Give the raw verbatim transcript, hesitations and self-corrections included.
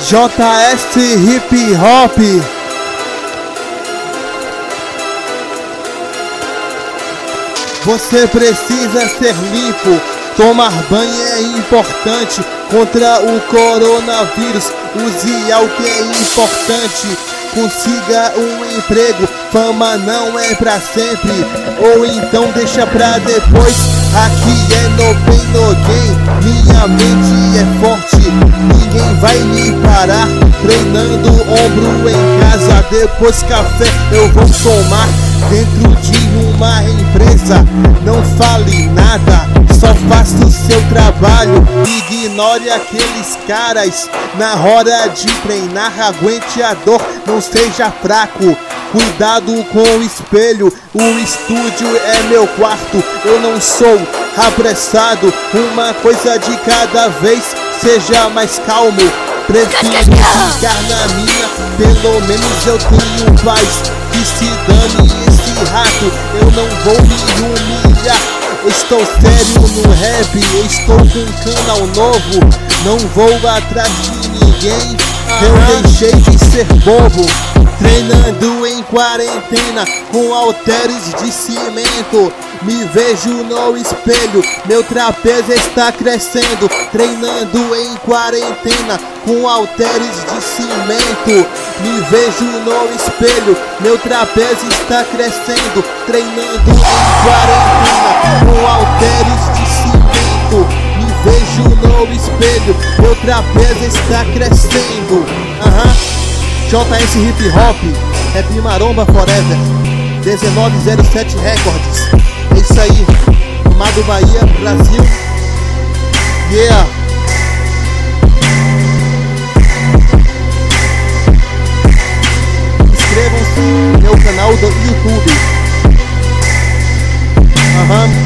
J S Hip Hop. Você precisa ser limpo, tomar banho é importante. Contra o coronavírus, use álcool é importante. Consiga um emprego, fama não é pra sempre, ou então deixa pra depois. Aqui é no pain no gain, minha mente é forte, ninguém vai me parar. Treinando ombro em casa, depois café eu vou tomar. Dentro de uma empresa, não fale nada, só faça o seu trabalho. Ignore aqueles caras, na hora de treinar aguente a dor, não seja fraco. Cuidado com o espelho, o estúdio é meu quarto, eu não sou apressado. Uma coisa de cada vez, seja mais calmo. Prefiro ficar na minha, pelo menos eu tenho paz. Que se dane esse rato, eu não vou me humilhar. Estou sério no rap, estou com um canal novo, não vou atrás de ninguém, eu deixei de ser bobo. Treinando em quarentena com halteres de cimento, me vejo no espelho, meu trapézio está crescendo. Treinando em quarentena com halteres de cimento, me vejo no espelho, meu trapézio está crescendo. Treinando em quarentena com halteres de cimento, me vejo no espelho, meu trapézio está crescendo. Aham. J S Hip Hop, Rap Maromba Forever, dezenove zero sete Records. É isso aí, Amado Bahia, Brasil. Yeah! Inscrevam-se no meu canal do YouTube. Aham.